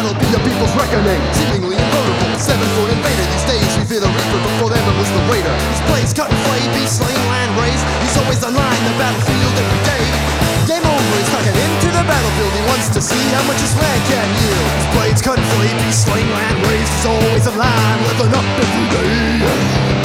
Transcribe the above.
will be a people's reckoning. Seemingly invulnerable, 7-foot invader. These days we fear the reaper, before them it was the raider. His blades cut and flay, be slain, land raised. He's always online, the battlefield every day. Game over, he's knocking into the battlefield. He wants to see how much his land can yield. His blades cut and flay, be slain, land raised. He's always online, living up every day.